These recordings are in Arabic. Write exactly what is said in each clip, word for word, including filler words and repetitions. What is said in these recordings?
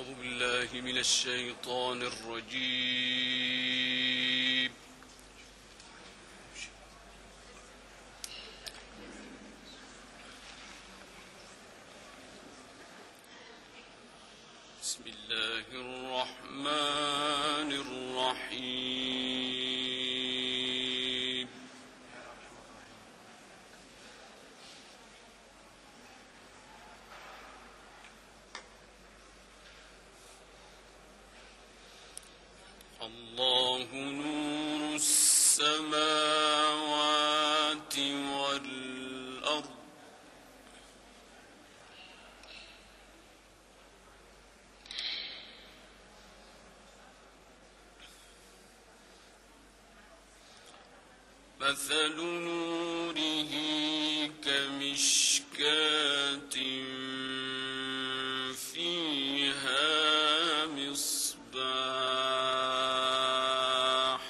أعوذ بالله من الشيطان الرجيم. بسم الله الرحمن الرحيم. الله نور السماوات والأرض مثل نوره كمشكاة فيها مصباح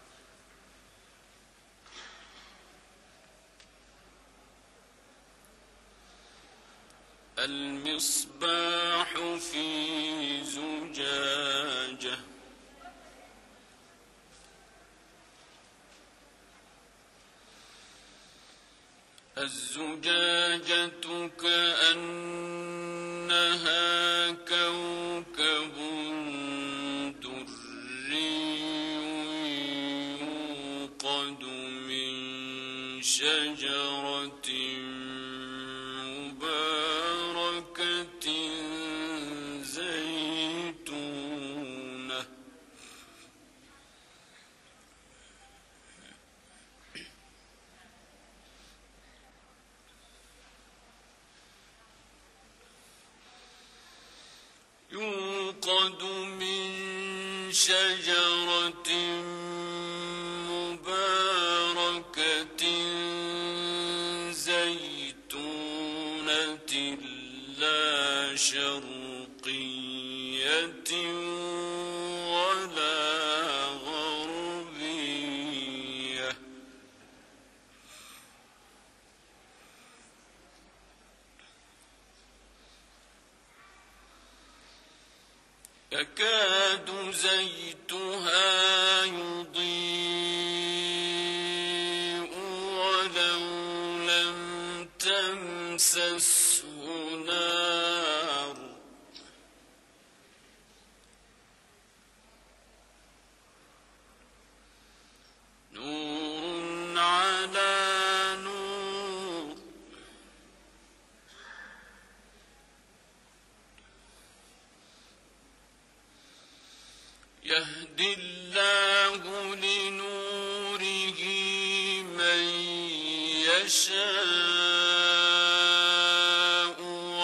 المصباح في زجاجة الزجاجة كأنها كوكب دري يوقد من شجرة مباركة زيتونة يوقد من شجرة مباركة زيتونة لا شرقية ولا غربية يكاد زيتها يضيء ولو لم تمسسه نار نور على نور يهدي الله لنوره من يشاء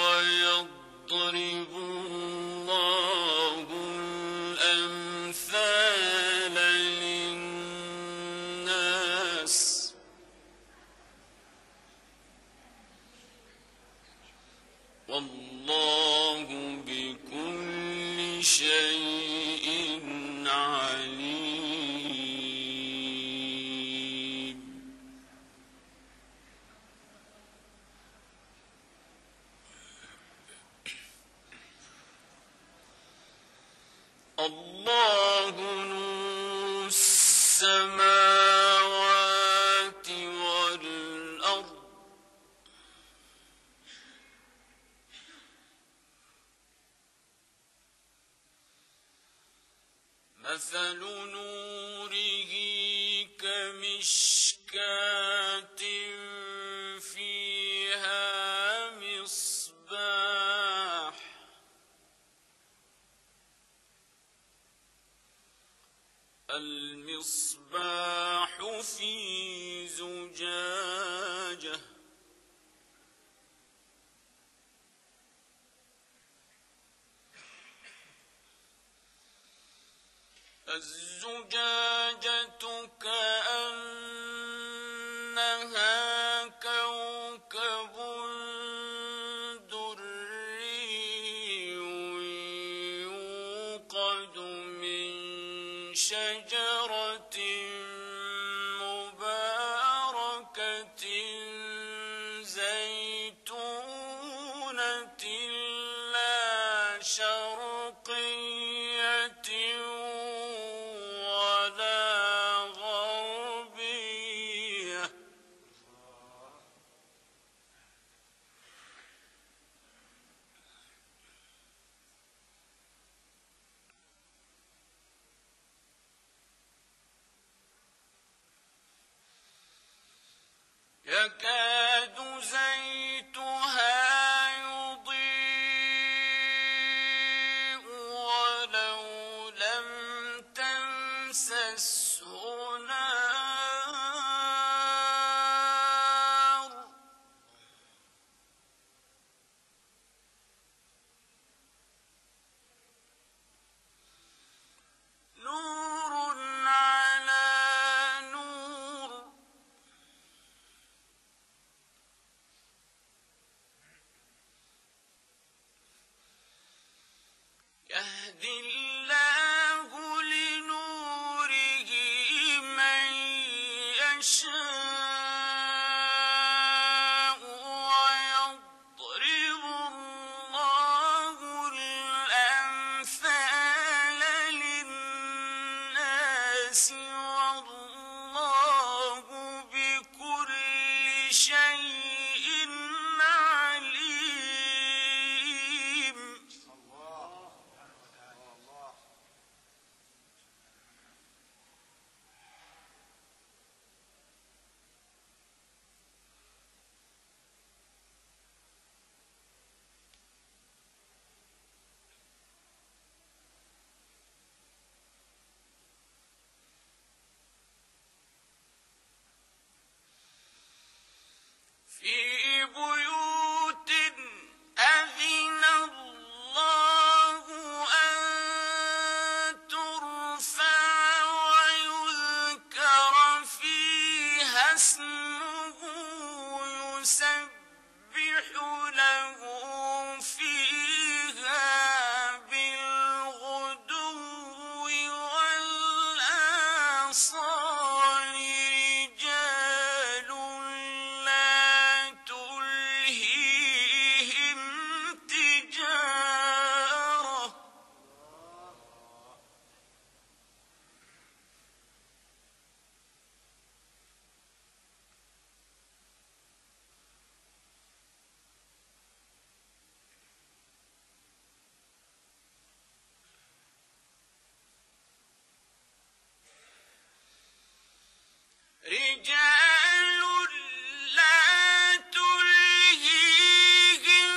ويضرب الله الأمثال للناس والله بكل شيء عليم. الله نور السماوات والأرض مثل نوره كمشكاة فيها مصباح المصباح في زجاجة الزجاجة كأنها كوكب دري يوقد من شجرة مباركة زيتونة لا شرقية يكاد زيتها يضيء ولو لم تمسسه نار نور على نور يهدي الله لنوره من يشاء ويضرب الله الأمثال للناس والله بكل شيء عليم. في بيوت أذن الله أن ترفع ويذكر فيها اسمه يسبح له فيها بالغدو والآصال رجال لا تلهيهم تجارة رجال لا تلهيهم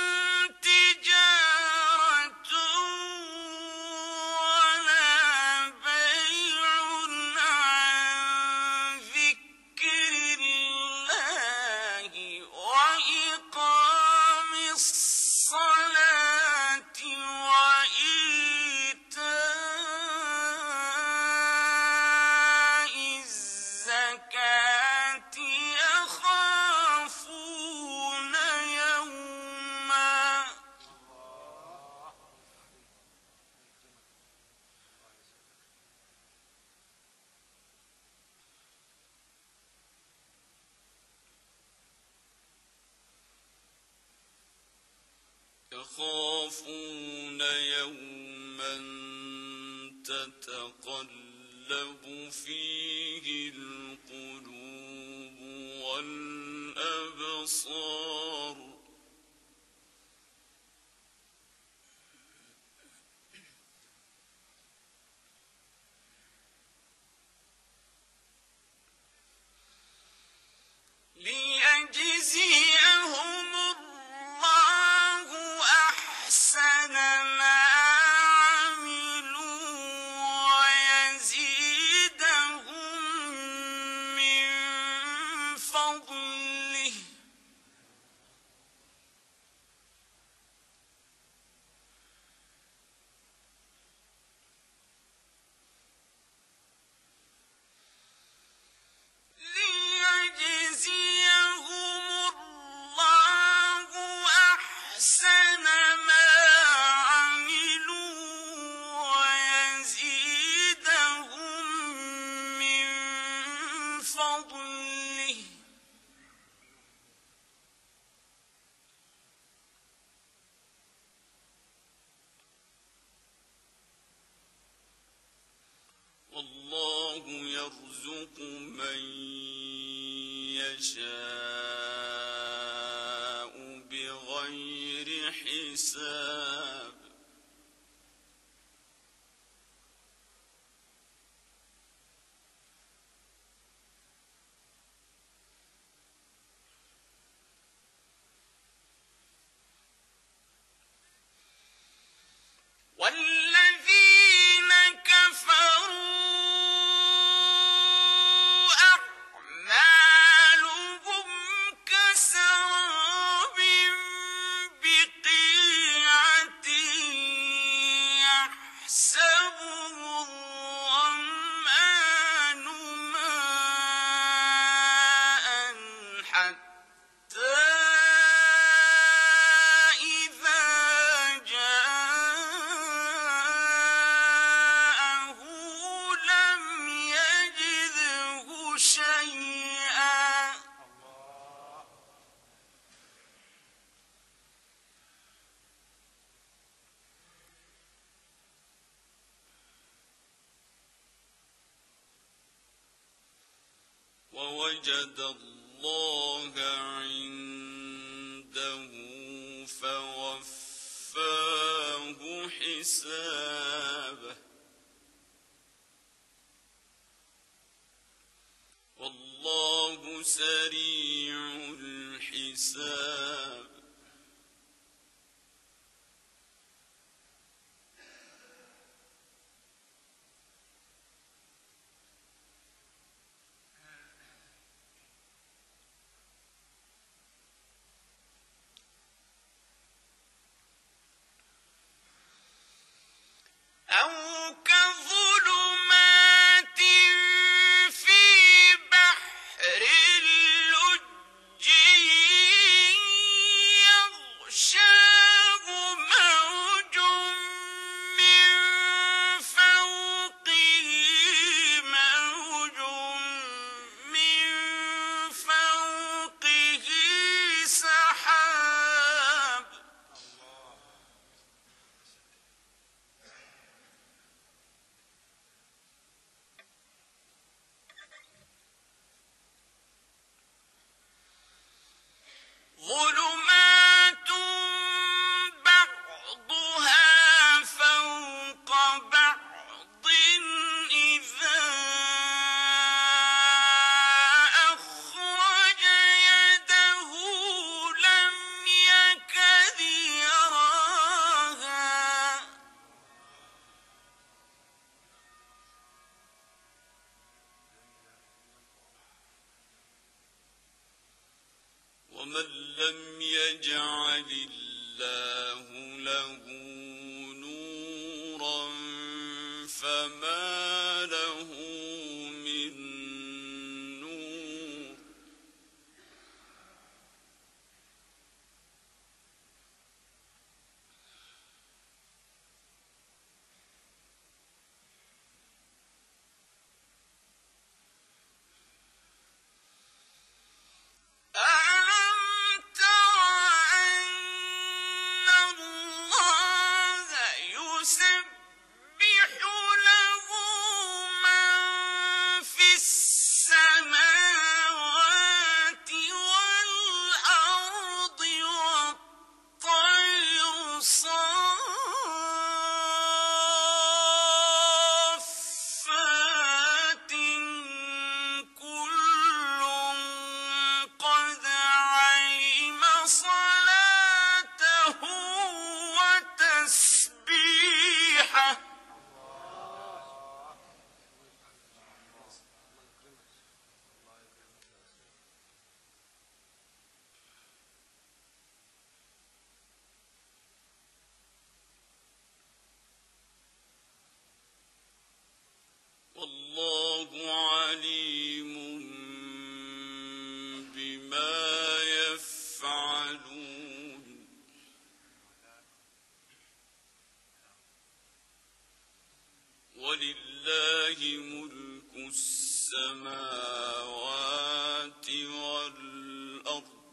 تجارة ولا بيع عن ذكر الله وإقام الصلاة وإيتاء الزكاة يخافون يوما يخافون يوما تتقلب فيه القلوب والأبصار ليجزيهم الله أحسن ما عملوا ويزيدهم من فضله ليجزيهم الله أحسن ما عملوا ويزيدهم من فضله والله يرزق من يشاء بغير حساب وجد الله عنده فوفاه حسابه والله سريع الحساب أو كظلمات في بحر اللجي يغشاه موج من فوقه موج من فوقه سحاب ظلمات بعضها فوق بعض إذا أخرج يده لم يكد يراها ومن لم يجعل الله له نورا فما له من نور ألم تر أن الله يسبح له من في السماوات والأرض والطير صافات كل قد علم صلاته وتسبيحه والله عليم بما يفعلون ولله ملك السماوات والأرض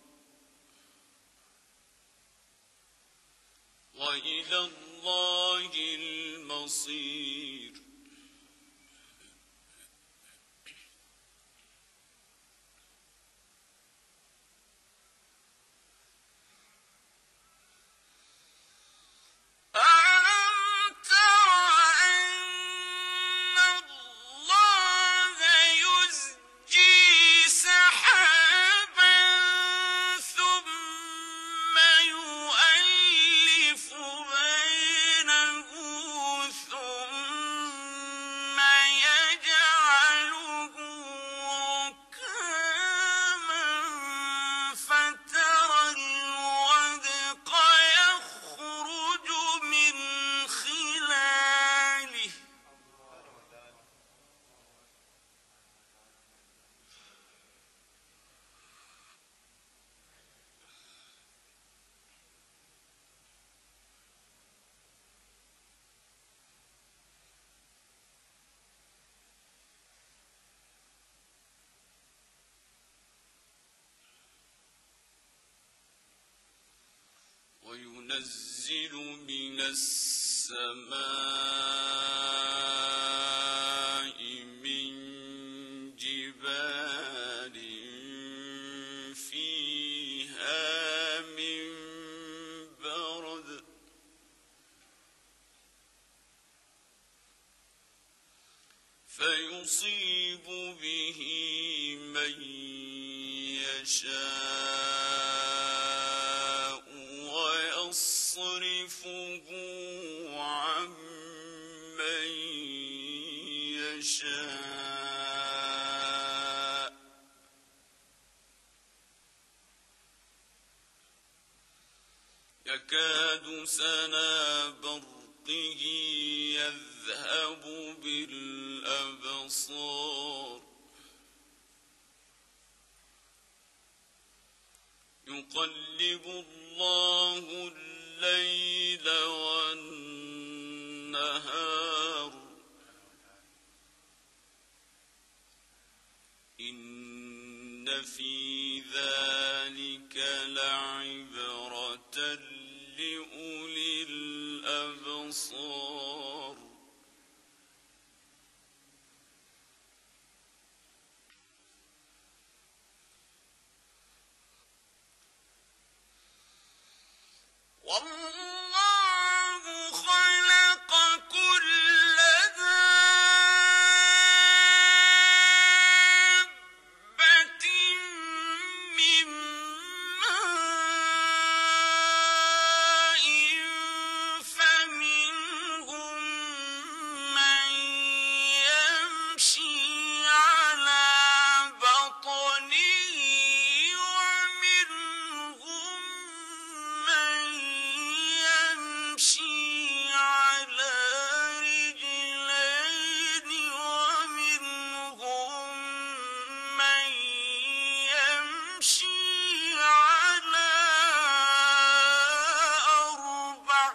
وإلى الله المصير ألم تر أن الله يزجي سحابا ثم يؤلف بينه ثم يجعله ركاما فترى الودق يخرج من خلاله وينزل من السماء من جبال فيصيب به من يشاء ويصرفه عن من يشاء يكاد سنا برقه يذهب بالأبصار يقلب الله الليل والنهار إن في ذلك لعبرة لأولي الأبصار والله خلق كل دابة من ماء فمنهم من يمشي على بطنه ومنهم من يمشي على رجلين ومنهم من يمشي على أربع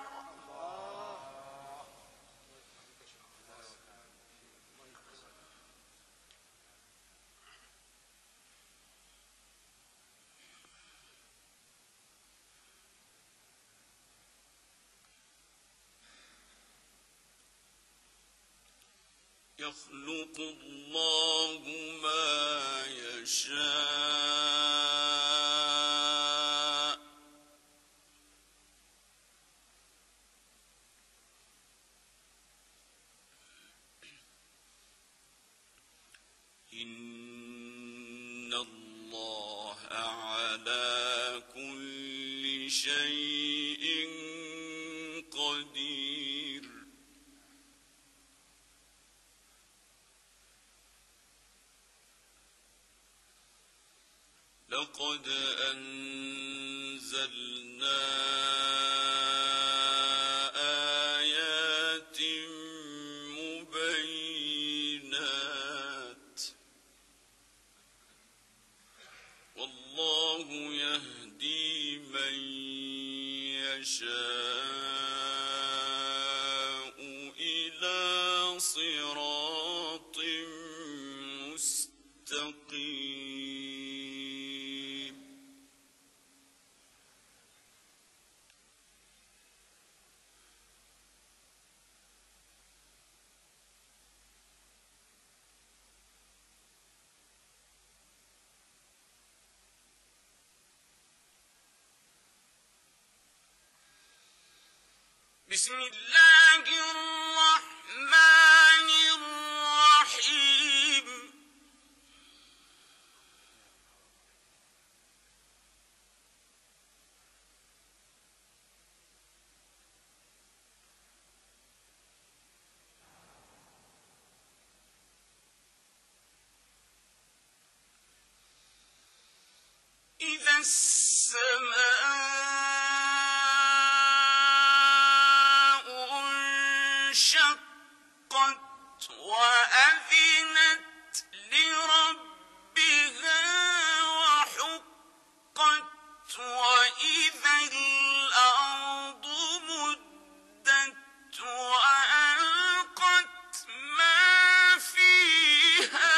يخلق الله ما يشاء إن الله على كل شيء قدير لقد أنزلنا آيات مبينات والله يهدي من يشاء إلى صراط مستقيم بسم الله الرحمن الرحيم إذا السماء انشقت وأذنت لربها وحقت وإذا الأرض مدت وألقت ما فيها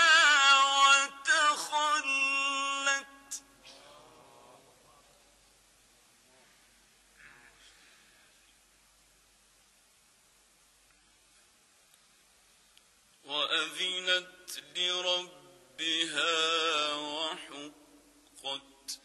وتخلت وأذنت لربها وحقت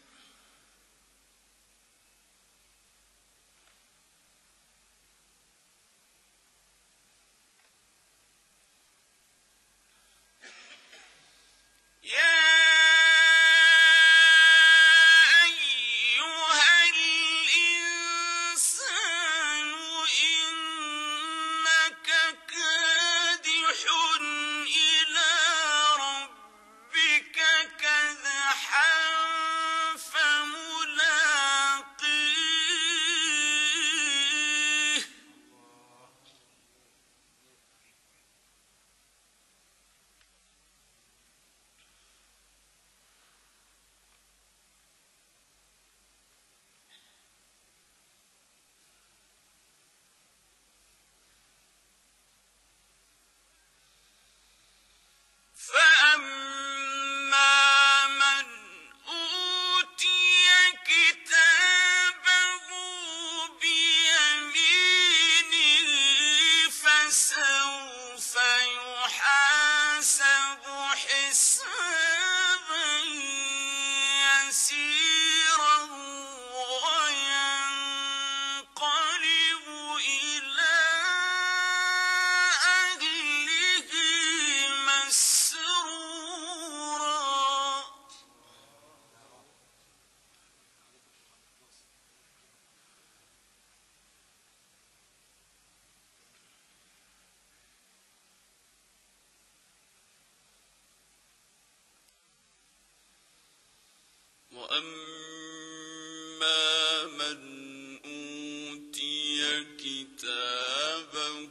وأما من أوتي كتابه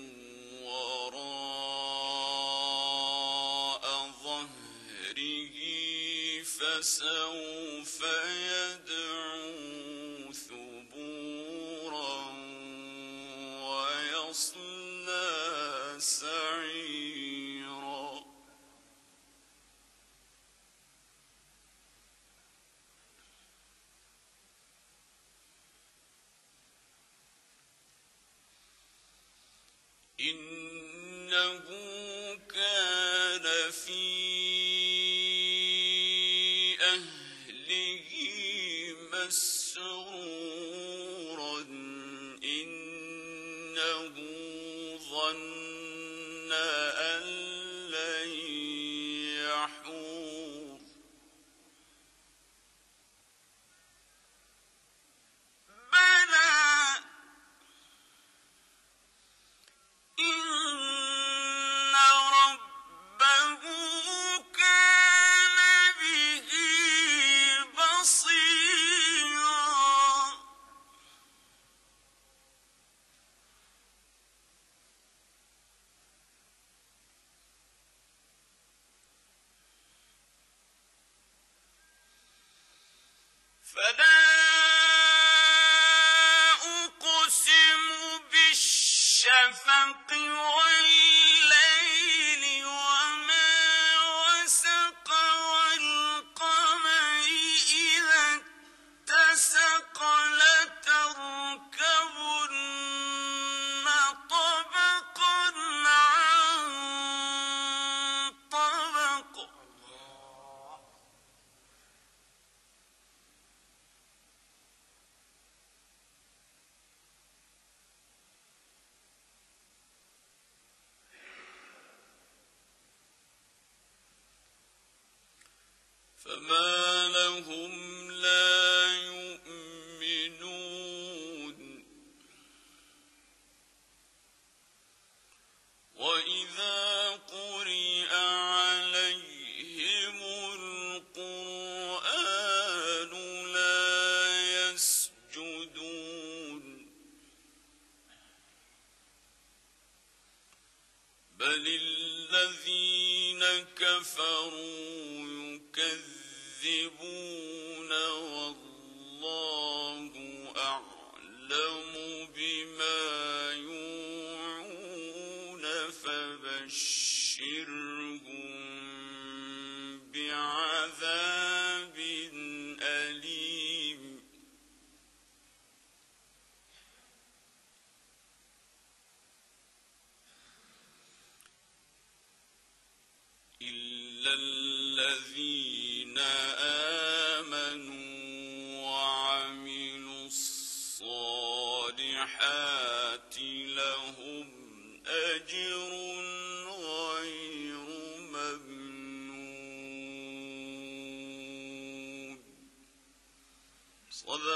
وراء ظهره فسوف يدعو ثبورا ويصلى سعيرا إنه كان في أهله مسرورا إنه ظن أن لن يحور بلى إن ربه كان به بصيرا فلا أقسم بالشفق والليل وما وسق والقمر إذا اتسق لتركبن طبقا عن طبق فما لهم لا يؤمنون وإذا قرئ عليهم القرآن لا يسجدون بل الذين كفروا يكذبون والله أعلم بما يوعون فبشرهم بعذاب أليم إلا الذين آمنوا وعملوا الصالحات لهم أجر غير ممنون. صدق